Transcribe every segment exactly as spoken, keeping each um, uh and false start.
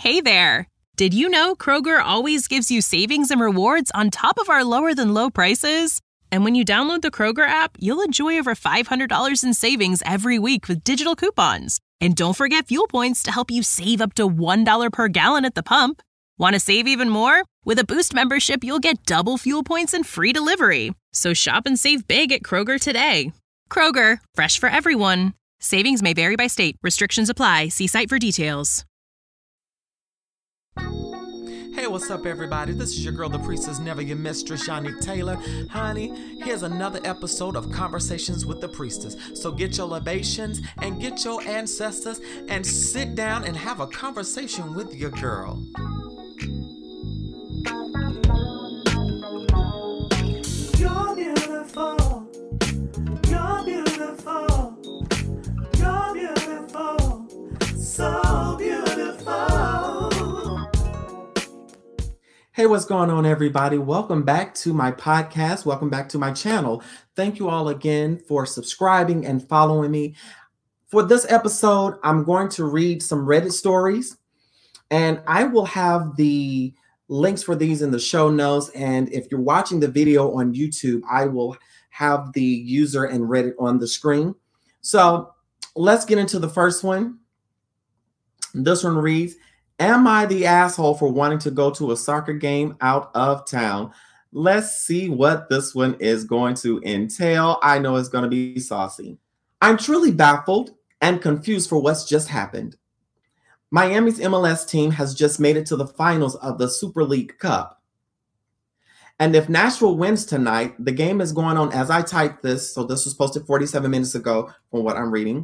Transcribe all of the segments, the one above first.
Hey there! Did you know Kroger always gives you savings and rewards on top of our lower-than-low prices? And when you download the Kroger app, you'll enjoy over five hundred dollars in savings every week with digital coupons. And don't forget fuel points to help you save up to one dollar per gallon at the pump. Want to save even more? With a Boost membership, you'll get double fuel points and free delivery. So shop and save big at Kroger today. Kroger, fresh for everyone. Savings may vary by state. Restrictions apply. See site for details. Hey, what's up, everybody? This is your girl, the priestess, never your mistress, Yannick Taylor. Honey, here's another episode of Conversations with the Priestess. So get your libations and get your ancestors and sit down and have a conversation with your girl. You're beautiful. You're beautiful. You're beautiful. So beautiful. Hey, what's going on, everybody? Welcome back to my podcast. Welcome back to my channel. Thank you all again for subscribing and following me. For this episode, I'm going to read some Reddit stories, and I will have the links for these in the show notes. And if you're watching the video on YouTube, I will have the user and Reddit on the screen. So let's get into the first one. This one reads, "Am I the asshole for wanting to go to a soccer game out of town?" Let's see what this one is going to entail. I know it's going to be saucy. "I'm truly baffled and confused for what's just happened. Miami's M L S team has just made it to the finals of the Super League Cup. And if Nashville wins tonight, the game is going on as I type this. So this was posted forty-seven minutes ago from what I'm reading.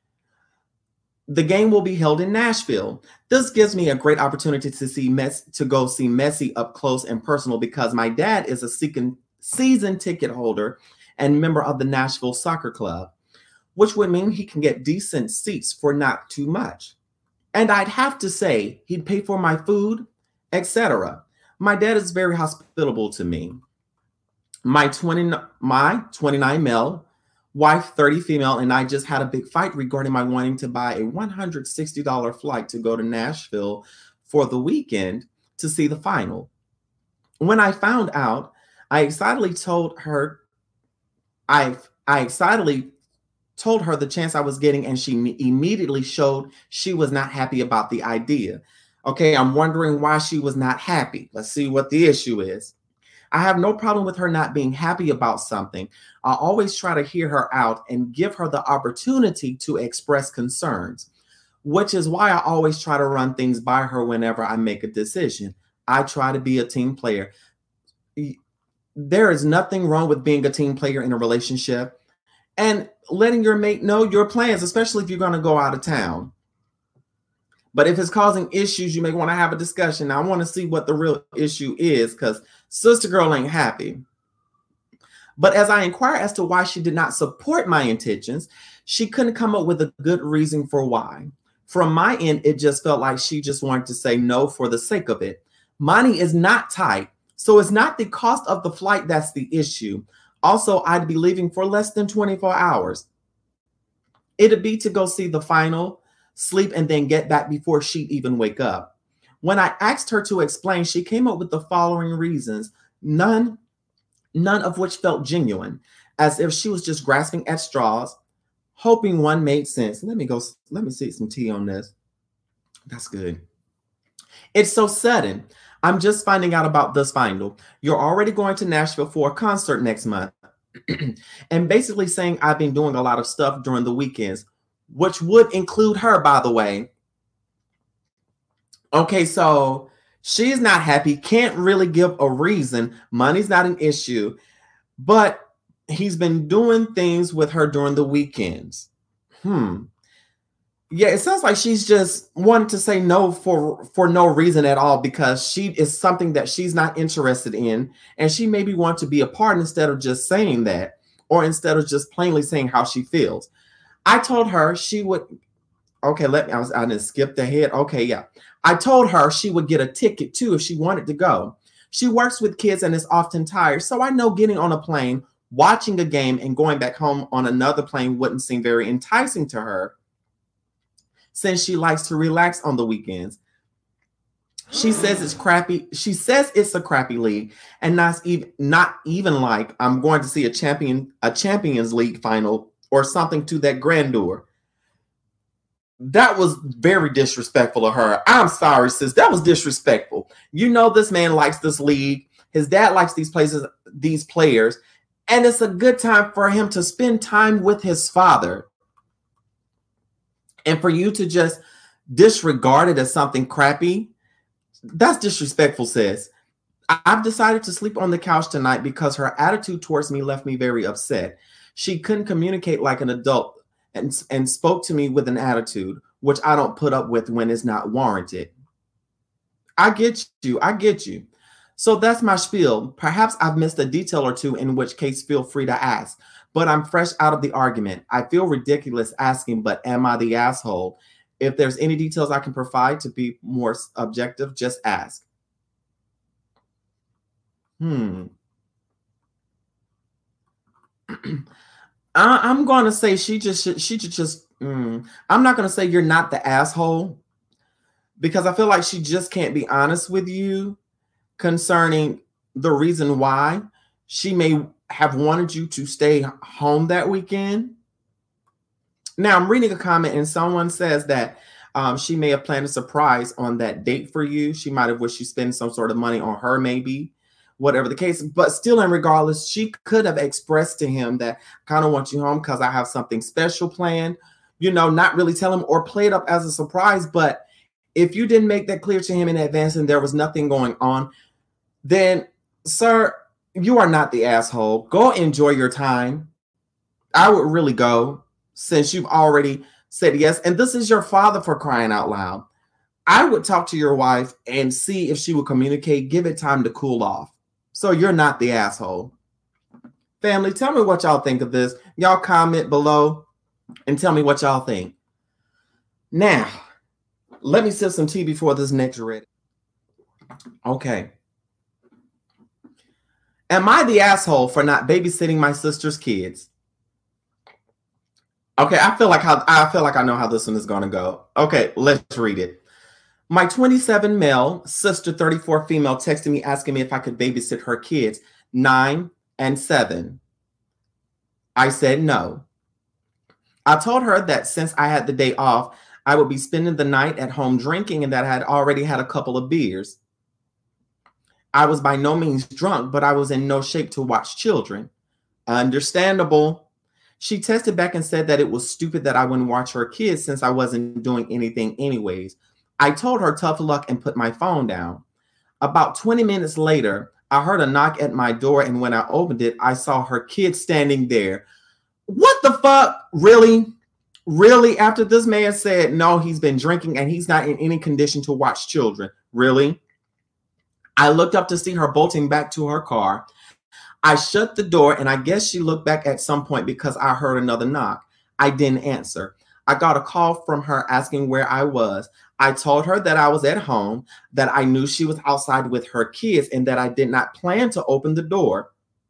The game will be held in Nashville. This gives me a great opportunity to see Messi, to go see Messi up close and personal because my dad is a season ticket holder and member of the Nashville Soccer Club, which would mean he can get decent seats for not too much. And I'd have to say he'd pay for my food, et cetera. My dad is very hospitable to me. My twenty, my twenty-nine male wife, thirty female, and I just had a big fight regarding my wanting to buy a one hundred sixty dollars flight to go to Nashville for the weekend to see the final. When I found out, I excitedly told her, I, I excitedly told her the chance I was getting, and she me- immediately showed she was not happy about the idea. Okay, I'm wondering why she was not happy. Let's see what the issue is. I have no problem with her not being happy about something. I always try to hear her out and give her the opportunity to express concerns, which is why I always try to run things by her whenever I make a decision. I try to be a team player. There is nothing wrong with being a team player in a relationship and letting your mate know your plans, especially if you're going to go out of town. But if it's causing issues, you may want to have a discussion. I want to see what the real issue is because sister girl ain't happy. But as I inquire as to why she did not support my intentions, she couldn't come up with a good reason for why. From my end, it just felt like she just wanted to say no for the sake of it. Money is not tight, so it's not the cost of the flight that's the issue. Also, I'd be leaving for less than twenty-four hours. It'd be to go see the final, sleep, and then get back before she'd even wake up. When I asked her to explain, she came up with the following reasons, none, none of which felt genuine, as if she was just grasping at straws, hoping one made sense. Let me go, let me see some tea on this. That's good. "It's so sudden. I'm just finding out about this final. You're already going to Nashville for a concert next month." And basically saying I've been doing a lot of stuff during the weekends, which would include her, by the way. Okay, so she's not happy, can't really give a reason. Money's not an issue, but he's been doing things with her during the weekends. Hmm. Yeah, it sounds like she's just wanting to say no for, for no reason at all because she is something that she's not interested in, and she maybe want to be a part instead of just saying that, or instead of just plainly saying how she feels. I told her she would, okay, let me, I was, I didn't skip ahead. Okay, yeah. I told her she would get a ticket too if she wanted to go. She works with kids and is often tired, so I know getting on a plane, watching a game, and going back home on another plane wouldn't seem very enticing to her since she likes to relax on the weekends. She says it's crappy. She says it's a crappy league, and not even not even like I'm going to see a champion a Champions League final or something to that grandeur. That was very disrespectful of her. I'm sorry, sis. That was disrespectful. You know this man likes this league. His dad likes these places, these players, and it's a good time for him to spend time with his father. And for you to just disregard it as something crappy, that's disrespectful, sis. I've decided to sleep on the couch tonight because her attitude towards me left me very upset. She couldn't communicate like an adult and, and spoke to me with an attitude, which I don't put up with when it's not warranted. I get you. I get you. So that's my spiel. Perhaps I've missed a detail or two, in which case feel free to ask. But I'm fresh out of the argument. I feel ridiculous asking, but am I the asshole? If there's any details I can provide to be more objective, just ask. Hmm. I, I'm going to say she just, she should just, mm, I'm not going to say you're not the asshole, because I feel like she just can't be honest with you concerning the reason why she may have wanted you to stay home that weekend. Now, I'm reading a comment and someone says that um, she may have planned a surprise on that date for you. She might have wished you spend some sort of money on her, maybe, whatever the case. But still, and regardless, she could have expressed to him that I kind of want you home because I have something special planned, you know, not really tell him or play it up as a surprise. But if you didn't make that clear to him in advance and there was nothing going on, then, sir, you are not the asshole. Go enjoy your time. I would really go, since you've already said yes. And this is your father, for crying out loud. I would talk to your wife and see if she would communicate, give it time to cool off. So you're not the asshole. Family, tell me what y'all think of this. Y'all comment below and tell me what y'all think. Now, let me sip some tea before this next read. Okay. Am I the asshole for not babysitting my sister's kids? Okay, I feel like how I feel like I know how this one is going to go. Okay, let's read it. My twenty-seven male, sister thirty-four female texted me asking me if I could babysit her kids, nine and seven. I said no. I told her that since I had the day off, I would be spending the night at home drinking and that I had already had a couple of beers. I was by no means drunk, but I was in no shape to watch children. Understandable. She texted back and said that it was stupid that I wouldn't watch her kids since I wasn't doing anything anyways. I told her tough luck and put my phone down. About twenty minutes later, I heard a knock at my door, and when I opened it, I saw her kids standing there. What the fuck? Really? Really? After this man said, no, he's been drinking and he's not in any condition to watch children. Really? I looked up to see her bolting back to her car. I shut the door, and I guess she looked back at some point because I heard another knock. I didn't answer. I got a call from her asking where I was. I told her that I was at home, that I knew she was outside with her kids, and that I did not plan to open the door.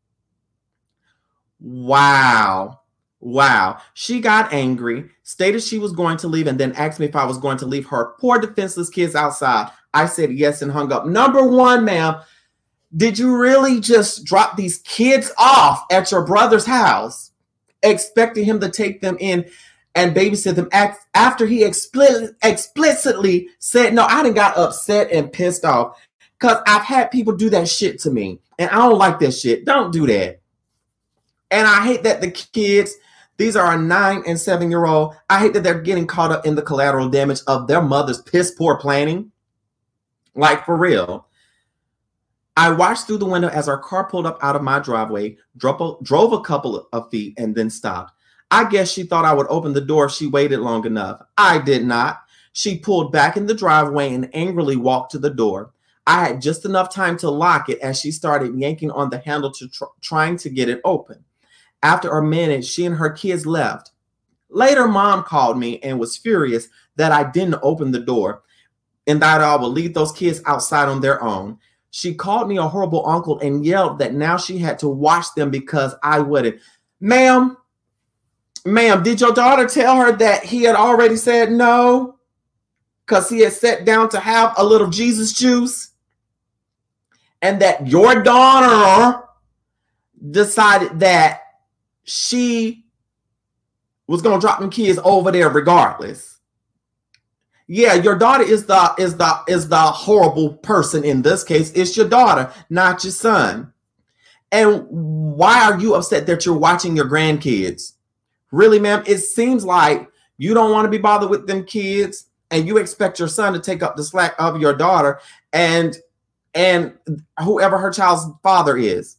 Wow. Wow. She got angry, stated she was going to leave, and then asked me if I was going to leave her poor defenseless kids outside. I said yes and hung up. Number one, ma'am, did you really just drop these kids off at your brother's house, expecting him to take them in and babysit them after he explicit, explicitly said, no, I done got upset and pissed off because I've had people do that shit to me and I don't like that shit. Don't do that. And I hate that the kids, these are a nine and seven year old. I hate that they're getting caught up in the collateral damage of their mother's piss poor planning. Like, for real. I watched through the window as our car pulled up out of my driveway, drove, drove a couple of feet, and then stopped. I guess she thought I would open the door if she waited long enough. I did not. She pulled back in the driveway and angrily walked to the door. I had just enough time to lock it as she started yanking on the handle to tr- trying to get it open. After a minute, she and her kids left. Later, Mom called me and was furious that I didn't open the door and that I would leave those kids outside on their own. She called me a horrible uncle and yelled that now she had to watch them because I wouldn't. Ma'am, ma'am, did your daughter tell her that he had already said no? because he had sat down to have a little Jesus juice, and that your daughter decided that she was going to drop them kids over there regardless. Yeah, your daughter is the is the is the horrible person in this case. It's your daughter, not your son. And why are you upset that you're watching your grandkids? Really, ma'am? It seems like you don't want to be bothered with them kids, and you expect your son to take up the slack of your daughter and and whoever her child's father is.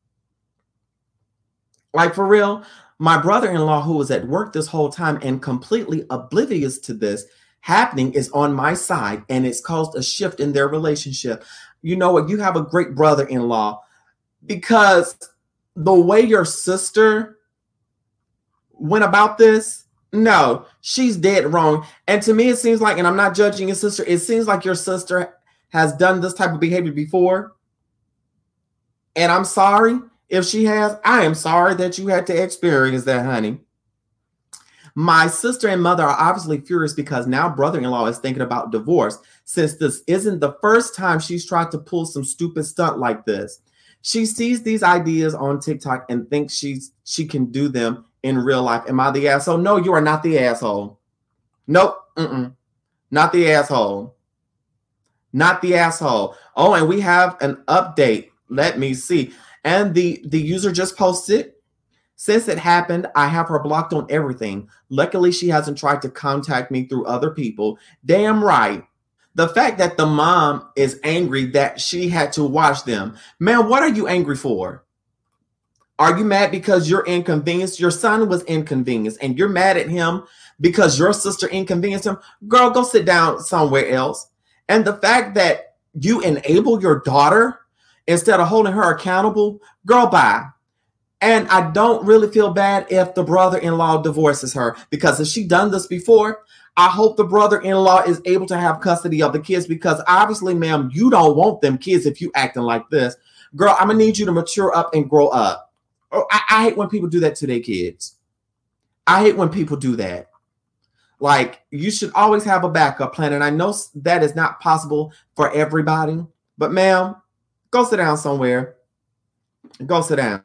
Like, for real, my brother-in-law, who was at work this whole time and completely oblivious to this happening, is on my side, and it's caused a shift in their relationship. You know what? You have a great brother-in-law, because the way your sister went about this, no, she's dead wrong. And to me, it seems like, and I'm not judging your sister, it seems like your sister has done this type of behavior before. And I'm sorry if she has. I am sorry that you had to experience that, honey. My sister and mother are obviously furious because now brother-in-law is thinking about divorce, since this isn't the first time she's tried to pull some stupid stunt like this. She sees these ideas on TikTok and thinks she's she can do them in real life. Am I the asshole? No, you are not the asshole. Nope. Mm-mm. Not the asshole. Not the asshole. Oh, and we have an update. Let me see. And the, the user just posted, since it happened, I have her blocked on everything. Luckily, she hasn't tried to contact me through other people. Damn right. The fact that the mom is angry that she had to watch them. Man, what are you angry for? Are you mad because you're inconvenienced? Your son was inconvenienced and you're mad at him because your sister inconvenienced him? Girl, go sit down somewhere else. And the fact that you enable your daughter instead of holding her accountable, girl, bye. And I don't really feel bad if the brother-in-law divorces her, because if she done this before, I hope the brother-in-law is able to have custody of the kids, because obviously, ma'am, you don't want them kids if you acting like this. Girl, I'm going to need you to mature up and grow up. I, I hate when people do that to their kids. I hate when people do that. Like, you should always have a backup plan. And I know that is not possible for everybody. But, ma'am, go sit down somewhere. Go sit down.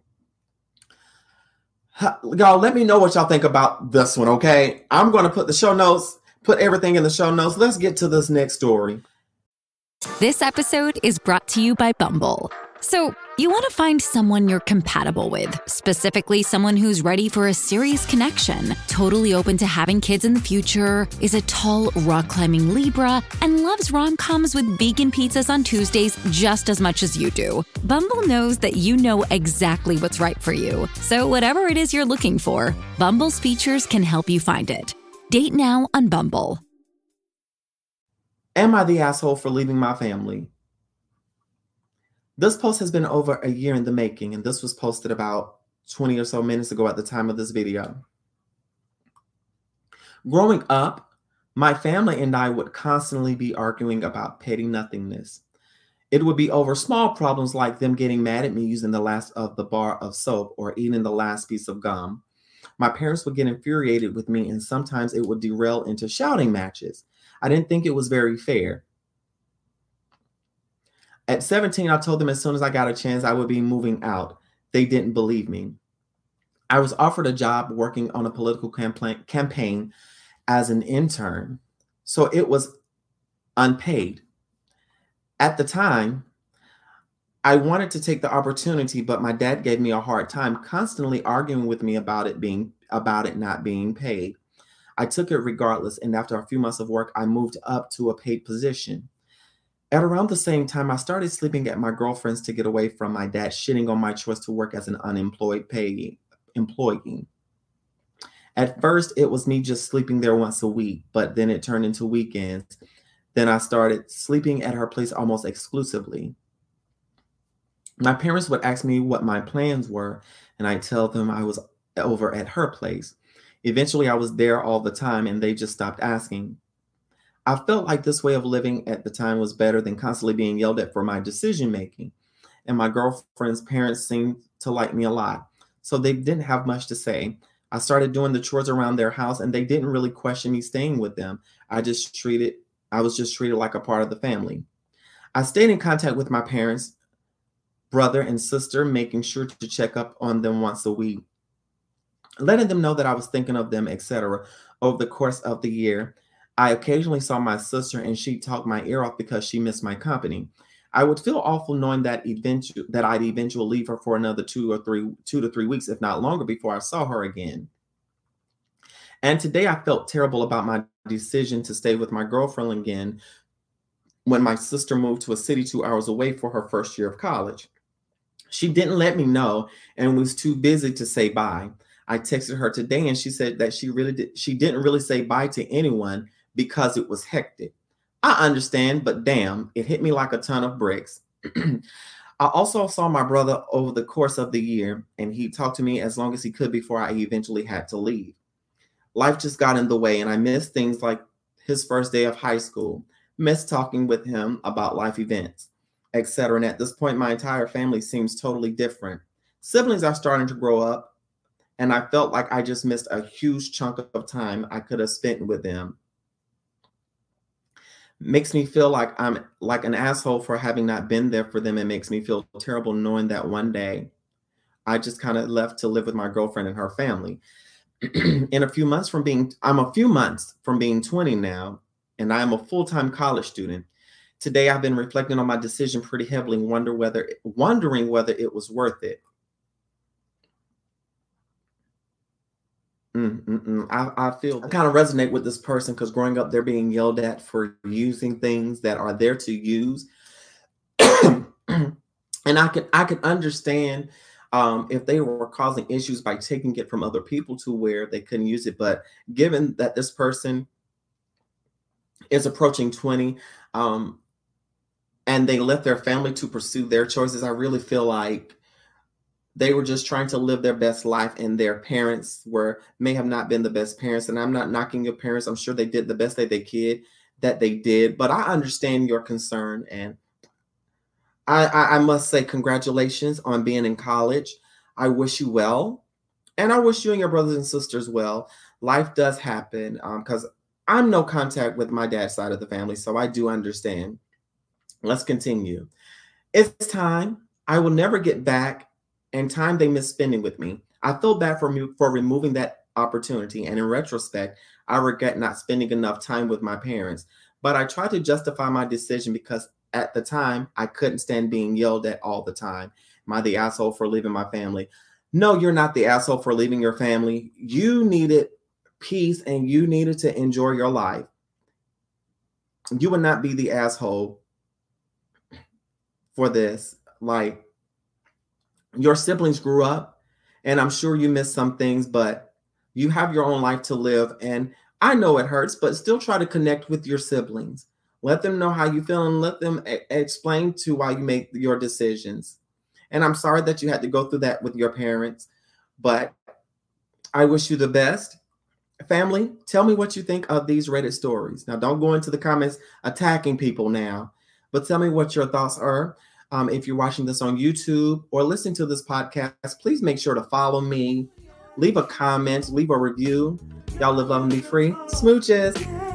Y'all, let me know what y'all think about this one, okay? I'm going to put the show notes, put everything in the show notes. Let's get to this next story. This episode is brought to you by Bumble. So, you want to find someone you're compatible with, specifically someone who's ready for a serious connection, totally open to having kids in the future, is a tall, rock-climbing Libra, and loves rom-coms with vegan pizzas on Tuesdays just as much as you do. Bumble knows that you know exactly what's right for you. So whatever it is you're looking for, Bumble's features can help you find it. Date now on Bumble. Am I the asshole for leaving my family? This post has been over a year in the making, and this was posted about twenty or so minutes ago at the time of this video. Growing up, my family and I would constantly be arguing about petty nothingness. It would be over small problems like them getting mad at me using the last of the bar of soap or eating the last piece of gum. My parents would get infuriated with me, and sometimes it would derail into shouting matches. I didn't think it was very fair. At seventeen, I told them as soon as I got a chance, I would be moving out. They didn't believe me. I was offered a job working on a political campaign as an intern, so it was unpaid. At the time, I wanted to take the opportunity, but my dad gave me a hard time, constantly arguing with me about it being about it not being paid. I took it regardless, and after a few months of work, I moved up to a paid position. At around the same time, I started sleeping at my girlfriend's to get away from my dad shitting on my choice to work as an unemployed pay employee. At first, it was me just sleeping there once a week, but then it turned into weekends. Then I started sleeping at her place almost exclusively. My parents would ask me what my plans were, and I tell them I was over at her place. Eventually, I was there all the time, and they just stopped asking. I felt like this way of living at the time was better than constantly being yelled at for my decision making. And my girlfriend's parents seemed to like me a lot, so they didn't have much to say. I started doing the chores around their house, and they didn't really question me staying with them. I just treated, I was just treated like a part of the family. I stayed in contact with my parents, brother and sister, making sure to check up on them once a week, letting them know that I was thinking of them, et cetera. Over the course of the year, I occasionally saw my sister, and she talked my ear off because she missed my company. I would feel awful knowing that eventually that I'd eventually leave her for another two or three, two to three weeks, if not longer, before I saw her again. And today I felt terrible about my decision to stay with my girlfriend again when my sister moved to a city two hours away for her first year of college. She didn't let me know and was too busy to say bye. I texted her today, and she said that she really did, she didn't really say bye to anyone because it was hectic. I understand, but damn, it hit me like a ton of bricks. I also saw my brother over the course of the year, and he talked to me as long as he could before I eventually had to leave. Life just got in the way, and I missed things like his first day of high school, missed talking with him about life events, et cetera. And at this point, my entire family seems totally different. Siblings are starting to grow up, and I felt like I just missed a huge chunk of time I could have spent with them. Makes me feel like I'm like an asshole for having not been there for them. It makes me feel terrible knowing that one day I just kind of left to live with my girlfriend and her family. In a few months from being, I'm a few months from being twenty now, and I am a full-time college student. Today, I've been reflecting on my decision pretty heavily, wonder whether, wondering whether it was worth it. Mm-mm-mm. I, I feel I kind of resonate with this person because growing up, they're being yelled at for using things that are there to use. And I could I could understand um, if they were causing issues by taking it from other people to where they couldn't use it. But given that this person is approaching twenty um, and they left their family to pursue their choices, I really feel like they were just trying to live their best life, and their parents were may have not been the best parents. And I'm not knocking your parents. I'm sure they did the best that they could, that they did. But I understand your concern, and I, I, I must say congratulations on being in college. I wish you well, and I wish you and your brothers and sisters well. Life does happen because um, I'm no contact with my dad's side of the family, so I do understand. Let's continue. It's time. I will never get back. And time they miss spending with me. I feel bad for me for removing that opportunity. And in retrospect, I regret not spending enough time with my parents. But I try to justify my decision because at the time, I couldn't stand being yelled at all the time. Am I the asshole for leaving my family? No, you're not the asshole for leaving your family. You needed peace and you needed to enjoy your life. You would not be the asshole for this. Like, your siblings grew up, and I'm sure you missed some things, but you have your own life to live. And I know it hurts, but still try to connect with your siblings. Let them know how you feel and let them a- explain to why you make your decisions. And I'm sorry that you had to go through that with your parents, but I wish you the best. Family, tell me what you think of these Reddit stories. Now, don't go into the comments attacking people now, but tell me what your thoughts are. Um, if you're watching this on YouTube or listening to this podcast, please make sure to follow me, leave a comment, leave a review. Y'all live, love, and be free. Smooches.